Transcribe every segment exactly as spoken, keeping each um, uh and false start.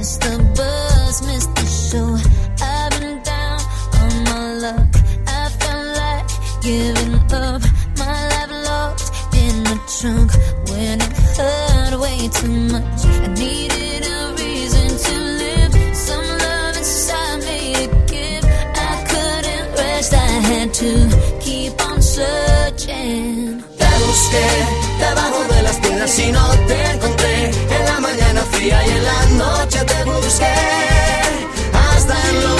missed the bus, missed the show. I've been down on my luck. I felt like giving up. My life locked in the trunk when it hurt way too much. I needed a reason to live, some love inside me to give. I couldn't rest, I had to keep on searching. Te busqué debajo de las piedras y no te encontré. En la mañana fría y en la noche te busqué hasta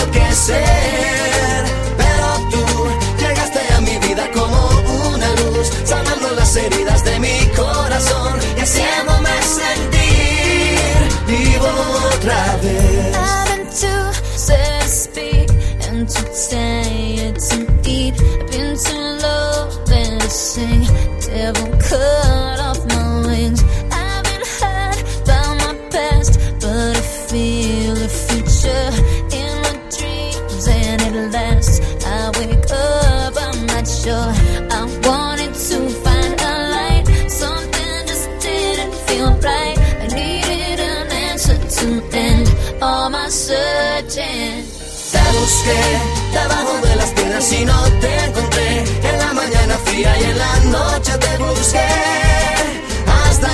enloquecer. Pero tú llegaste a mi vida como una luz, sanando las heridas de mi corazón y haciéndome sentir vivo otra vez. I've been too sad to speak and too tired to eat. I've been too low and to sing. Devil cut off my wings. I've been hurt by my past, but I feel a future in my dreams, and it lasts. I wake up, I'm not sure. I wanted to find a light, something just didn't feel right. I needed an answer to end all my searching. Te busqué debajo de las piedras y no te encontré. En la mañana fría y en la noche te busqué hasta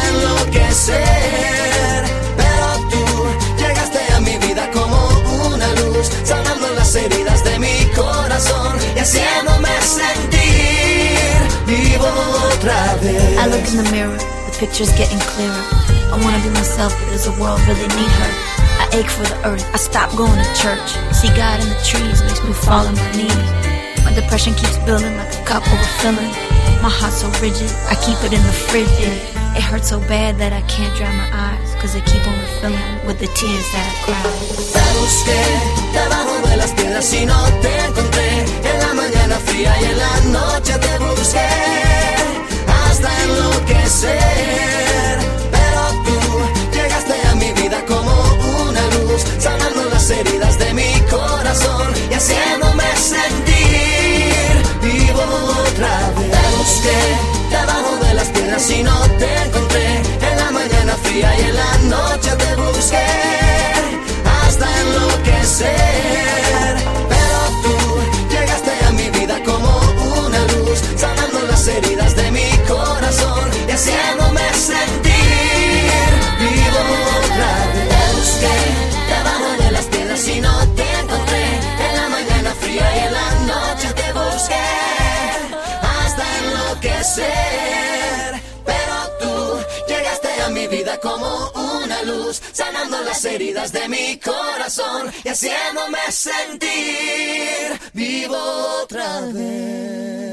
enloquecer. Pero tú llegaste a mi vida como una luz, sanando las heridas de mi corazón y haciéndome sentir vivo otra vez. I look in the mirror, the picture's getting clearer. I wanna be myself, but does the world really need her? I ache for the earth, I stop going to church. See God in the trees, makes me fall on my knees. My depression keeps building like a cup overfilling. My heart's so rigid, I keep it in the fridge. It hurts so bad that I can't dry my eyes, cause they keep on refilling with the tears that I cry. Te busqué debajo de las piedras y no te encontré. En la mañana fría y en la noche te busqué hasta enloquecer. Pero tú llegaste a mi vida como una luz, sanando las heridas de mi corazón y haciéndome sentir vivo otra vez. Te busqué debajo de las piedras y no te encontré. En la mañana fría y en la noche te busqué hasta enloquecer. Pero tú llegaste a mi vida como una luz, sanando las heridas de mi corazón y haciéndome sentir vivo otra vez. Te busqué debajo de las piedras y no te encontré. En la mañana fría y en la noche te busqué hasta enloquecer. Pero tú llegaste a mi vida como una luz, sanando las heridas de mi corazón y haciéndome sentir vivo otra vez.